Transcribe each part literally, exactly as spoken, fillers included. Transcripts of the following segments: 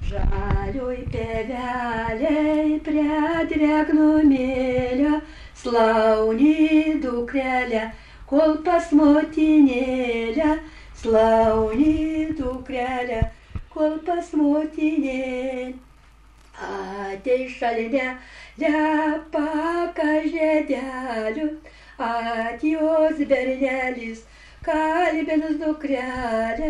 Žalioj pievelėj prie drėgno mėlio slauni dukrelė, kol pas motinėlę, slauni dukrelė, kol pas motinėlę. Atei šalinėlė paka žiedelių, atjos bernelis kalbins dukrelę,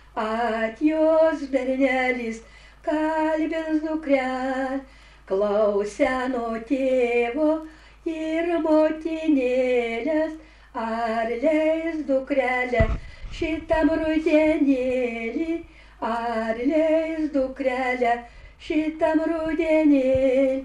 atjos bernelis kalbins dukrelę. Klausia nuo tėvo ir motinėlės, ar leis dukrelę šitam rudenėlį, ar leis dukrelę šitam rudenėlį.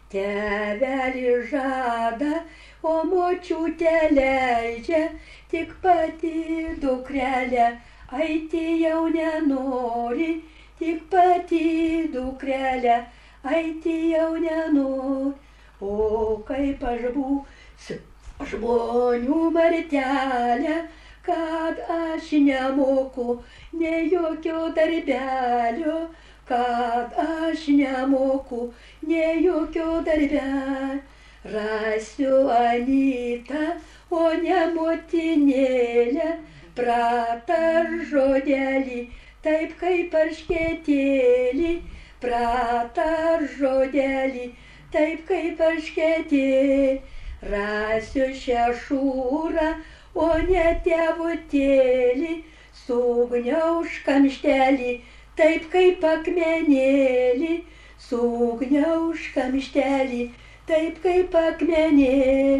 Tėvelis žada, o močiutė leidžia, tik pati dukrelė eiti jau nenori, tik pati dukrelė eiti jau nenori. O kaip aš būsiu žmonių martelė, kad aš nemoku nei jokio darbelio, kad aš nemoku nei jokio darbelio. Rasiu Anytą, o ne motinėlę, pratar žodelį, taip kaip erškėtėlį, pratar žodelį, taip kaip erškėtėlį. Rasiu šešūrą, o ne tėvutėlį, sugniauš kamštelį, taip kaip akmenėlį, sugniauš kamštelį, taip kaip akmenėlį.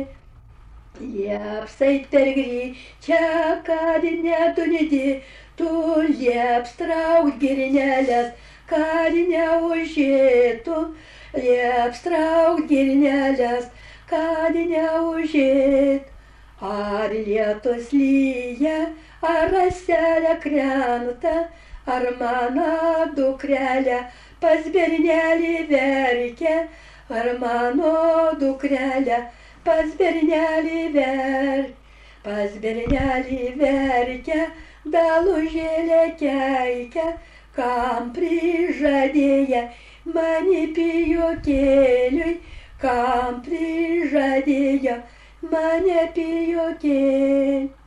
Lieps eit per gryčią, kad nedunidi, tu lieps traukt girnelės, kad neužėtų, lieps traukt girnelės, kad neužėtų. Ar lietus lyja, ar raselė krenta, ar mano dukrelė pas bernelį verkia, ar mano dukrelė pas bernelį verkia. Pas bernelį verkia, dalužėlė keikia, kam prižadėję mani pijokėliui, kam prižadėjo mane pijokėliui.